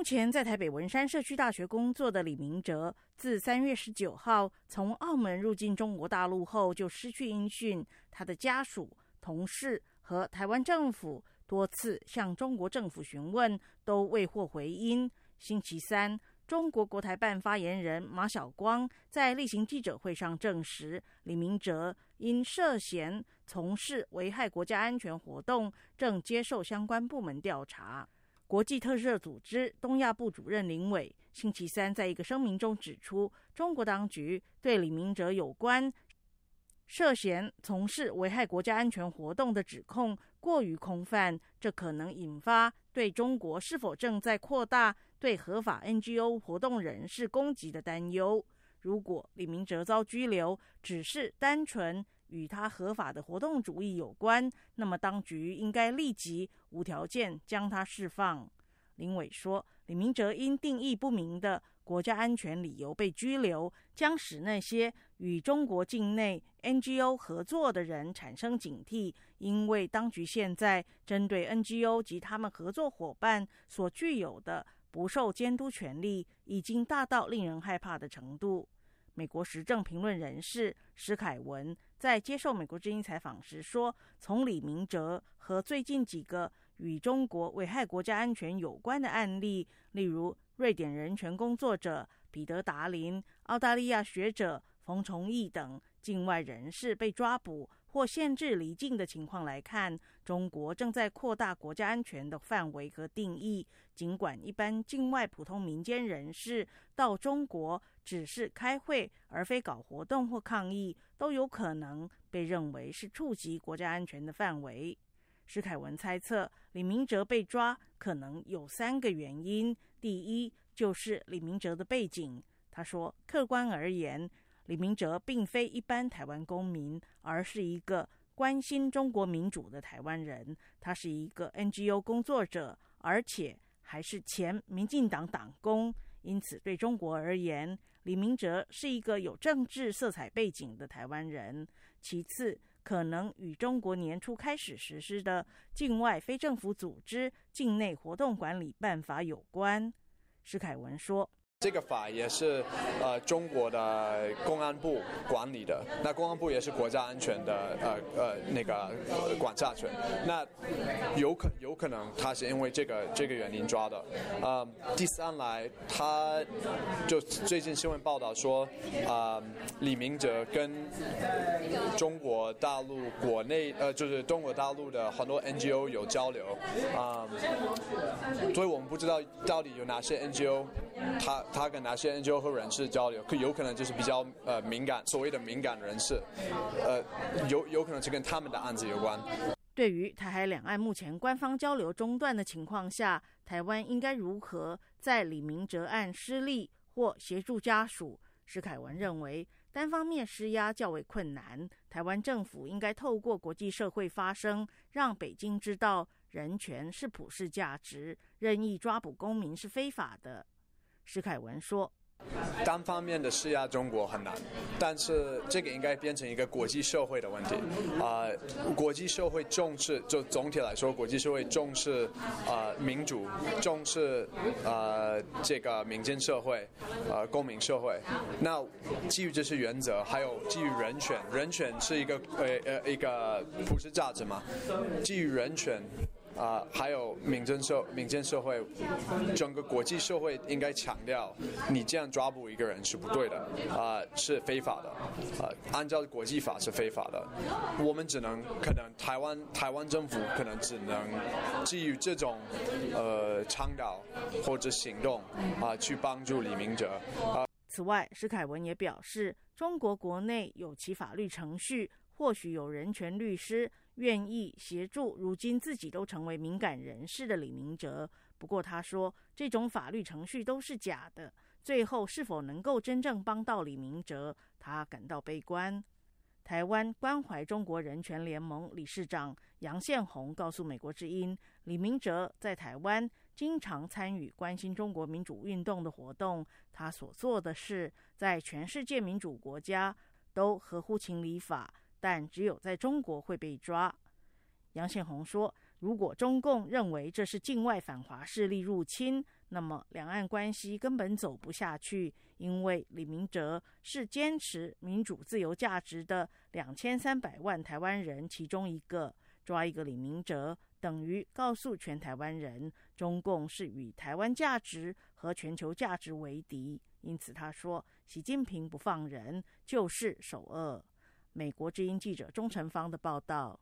目前在台北文山社区大学工作的李明哲，自3月19号从澳门入境中国大陆后就失去音讯，他的家属、同事和台湾政府多次向中国政府询问，都未获回音。星期三，中国国台办发言人马晓光在例行记者会上证实，李明哲因涉嫌从事危害国家安全活动，正接受相关部门调查。国际特赦组织东亚部主任林伟星期三在一个声明中指出，中国当局对李明哲有关涉嫌从事危害国家安全活动的指控过于空泛，这可能引发对中国是否正在扩大对合法 NGO 活动人士攻击的担忧。如果李明哲遭拘留只是单纯与他合法的活动主义有关，那么当局应该立即无条件将他释放。林伟说，李明哲因定义不明的国家安全理由被拘留，将使那些与中国境内 NGO 合作的人产生警惕，因为当局现在针对 NGO 及他们合作伙伴所具有的不受监督权力已经大到令人害怕的程度。美国时政评论人士施凯文在接受美国之音采访时说，从李明哲和最近几个与中国危害国家安全有关的案例，例如瑞典人权工作者彼得·达林、澳大利亚学者冯崇义等境外人士被抓捕或限制离境的情况来看，中国正在扩大国家安全的范围和定义。尽管一般境外普通民间人士到中国只是开会而非搞活动或抗议，都有可能被认为是触及国家安全的范围。施凯文猜测，李明哲被抓可能有3个原因。第一，就是李明哲的背景。他说，客观而言，李明哲并非一般台湾公民，而是一个关心中国民主的台湾人。他是一个 NGO 工作者，而且还是前民进党党工，因此对中国而言，李明哲是一个有政治色彩背景的台湾人。其次，可能与中国年初开始实施的境外非政府组织境内活动管理办法有关。施凯文说， 这个法也是中国的公安部管理的，那公安部也是国家安全的那个管辖权，那有可能他是因为这个原因抓的。第三来，他就最近新闻报道说，李明哲跟中国大陆国内就是中国大陆的很多 NGO 有交流，所以我们不知道到底有哪些 NGO 他跟哪些 NGO 和人士交流，有可能就是比较敏感，所谓的敏感人士，有可能是跟他们的案子有关。 对于台海两岸目前官方交流中断的情况下，台湾应该如何在李明哲案施力或协助家属？施凯文认为，单方面施压较为困难，台湾政府应该透过国际社会发声，让北京知道人权是普世价值，任意抓捕公民是非法的。施凯文说， 单方面的施压中国很难，但是这个应该变成一个国际社会的问题。国际社会重视，就总体来说，国际社会重视民主，重视这个民间社会，公民社会。那基于这些原则，还有基于人权，人权是一个普世价值嘛，基于人权。还有民间社会，整个国际社会应该强调，你这样抓捕一个人是不对的，是非法的，按照国际法是非法的。我们可能台湾政府可能只能基于这种倡导或者行动去帮助李明哲。 此外，施凯文也表示，中国国内有其法律程序，或许有人权律师愿意协助如今自己都成为敏感人士的李明哲。不过他说，这种法律程序都是假的，最后是否能够真正帮到李明哲，他感到悲观。台湾关怀中国人权联盟理事长杨宪宏告诉美国之音，李明哲在台湾经常参与关心中国民主运动的活动，他所做的事在全世界民主国家都合乎情理法，但只有在中国会被抓。杨宪宏说，如果中共认为这是境外反华势力入侵， 那么两岸关系根本走不下去，因为李明哲是坚持民主自由价值的2300万台湾人其中一个，抓一个李明哲等于告诉全台湾人，中共是与台湾价值和全球价值为敌。因此他说，习近平不放人就是首恶。美国之音记者钟成芳的报道。